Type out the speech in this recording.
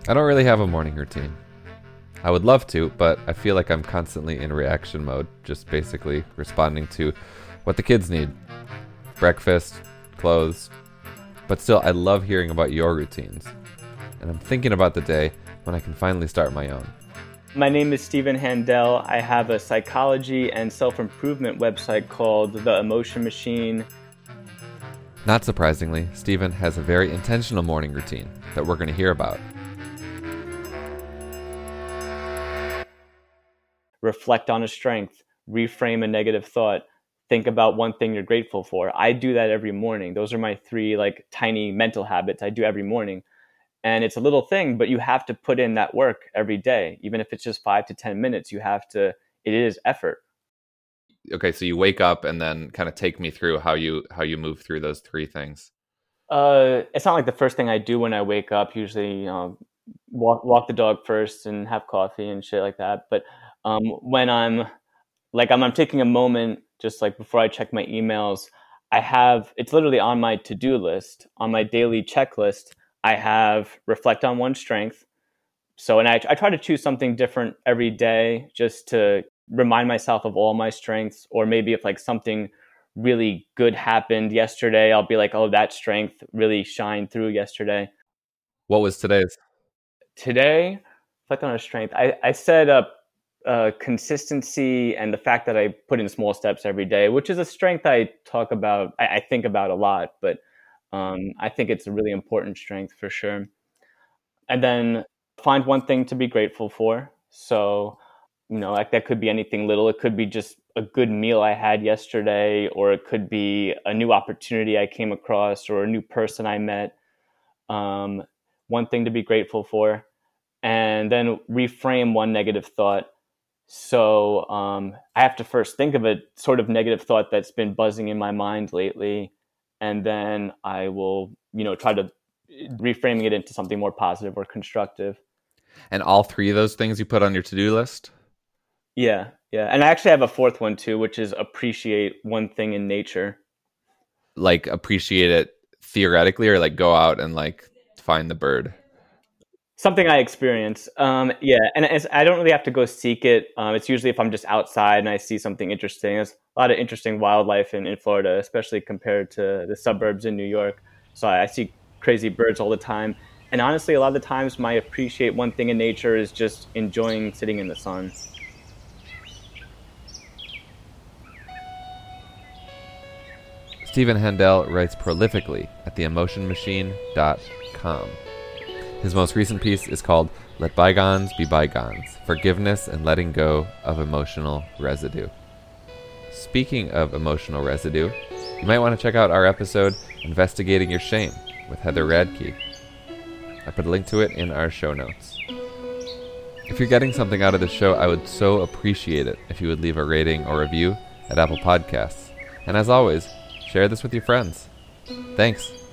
I don't really have a morning routine. I would love to, but I feel like I'm constantly in reaction mode, just basically responding to what the kids need. Breakfast, clothes. But still, I love hearing about your routines. And I'm thinking about the day when I can finally start my own. My name is Stephen Handel. I have a psychology and self-improvement website called The Emotion Machine. Not surprisingly, Stephen has a very intentional morning routine that we're going to hear about. Reflect on a strength, reframe a negative thought, think about one thing you're grateful for. I do that every morning. Those are my three tiny mental habits I do every morning. And it's a little thing, but you have to put in that work every day. Even if it's just 5 to 10 minutes, it is effort. Okay, so you wake up and then kind of take me through how you move through those three things. It's not like the first thing I do when I wake up. Usually, walk the dog first and have coffee and shit like that. But when I'm taking a moment, just like before I check my emails, it's literally on my to-do list, on my daily checklist. I have reflect on one strength. So, and I try to choose something different every day just to remind myself of all my strengths. Or maybe if something really good happened yesterday, I'll be like, oh, that strength really shined through yesterday. What was today's? Today, reflect on a strength. I set up consistency and the fact that I put in small steps every day, which is a strength I talk about, I think about a lot, but I think it's a really important strength for sure. And then find one thing to be grateful for. So, that could be anything little. It could be just a good meal I had yesterday, or it could be a new opportunity I came across, or a new person I met. One thing to be grateful for. And then reframe one negative thought. So I have to first think of a sort of negative thought that's been buzzing in my mind lately. And then I will, try to reframing it into something more positive or constructive. And all three of those things you put on your to-do list? Yeah. And I actually have a fourth one too, which is appreciate one thing in nature. Like appreciate it theoretically, or go out and find the bird? Something I experience. Yeah. And I don't really have to go seek it. It's usually if I'm just outside and I see something interesting. There's a lot of interesting wildlife in Florida, especially compared to the suburbs in New York. So I see crazy birds all the time. And honestly, a lot of the times my appreciate one thing in nature is just enjoying sitting in the sun. Stephen Handel writes prolifically at theemotionmachine.com. His most recent piece is called Let Bygones Be Bygones, Forgiveness and Letting Go of Emotional Residue. Speaking of emotional residue, you might want to check out our episode Investigating Your Shame with Heather Radke. I put a link to it in our show notes. If you're getting something out of the show, I would so appreciate it if you would leave a rating or review at Apple Podcasts. And as always, share this with your friends. Thanks.